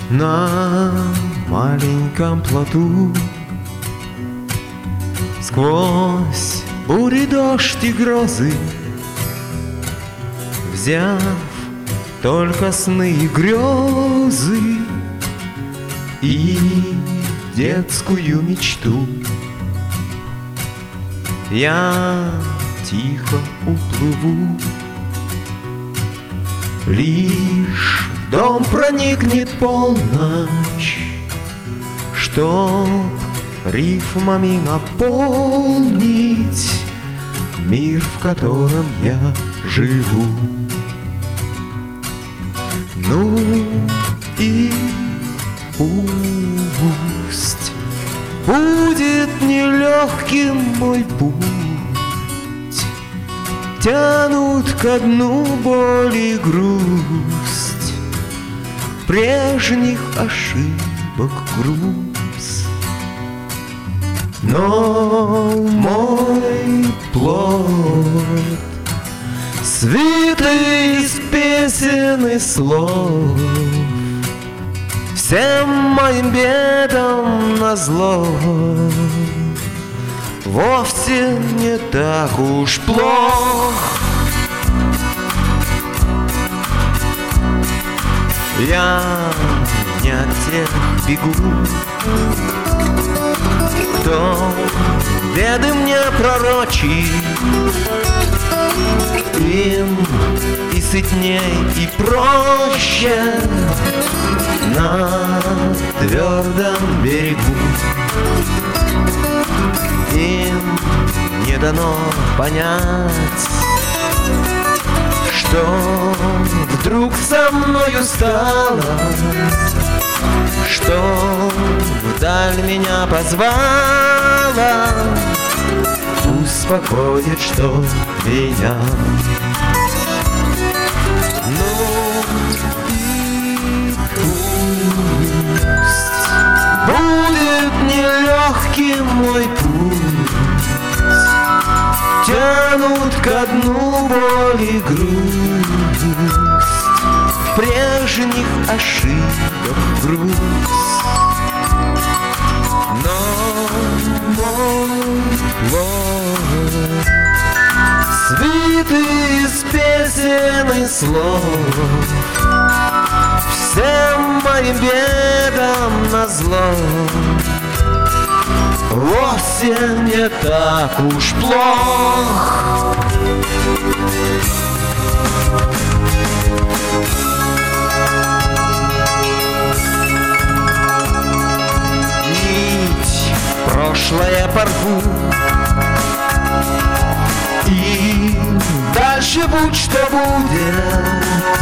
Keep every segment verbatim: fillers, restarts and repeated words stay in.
На маленьком плоту сквозь бури, дождь и грозы, взяв только сны и грезы и детскую мечту, я тихо уплыву. Лишь в дом проникнет полночь, чтоб рифмами наполнить мир, в котором я живу. Ну и пусть будет нелегким мой путь, тянут ко дну боль и грусть, прежних ошибок груз. Но мой плод свитый из песен и слов, всем моим бедам назло, вовсе не так уж плох. Я не от тех бегу, кто беды мне пророчит. Им и сытней, и проще на твердом берегу. Им не дано понять, что вдруг со мною стало, что вдаль меня позвала. Успокоит, что меня. Ну и пусть будет нелегким мой путь, тянут ко дну боль и грусть, прежних ошибок грусть. Но мой плод свитый из песен и слов, всем моим бедам назло, вовсе не так уж плох. Нить прошлое порву, и дальше будь что будет.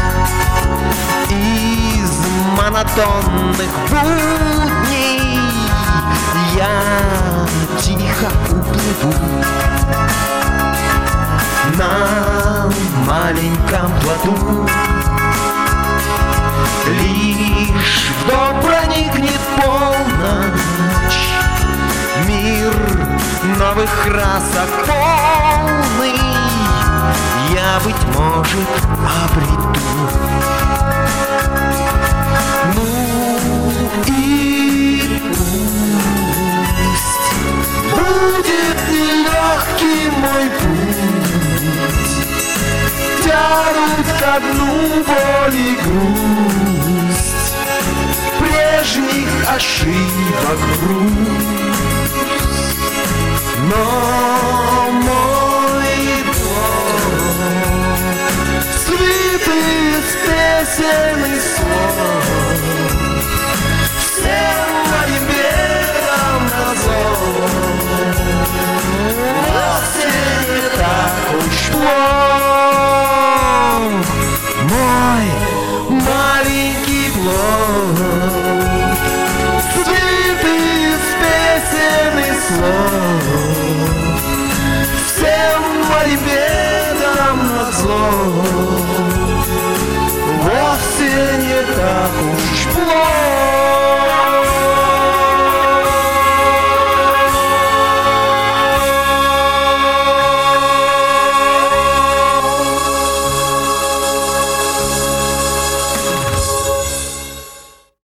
Из монотонных будней я тихо уплыву. На маленьком плоту лишь в дом проникнет полночь, мир новых красок полный я, быть может, обрету. Ну и пусть будет нелегкий мой путь, тянут ко дну боль и грусть, прежних ошибок грусть. Но мой плод свитый из песен и слов, всем моим бедам назло, вовсе не так уж плох. Мой маленький плод свитый из песен и слов, всем моим бедам назло,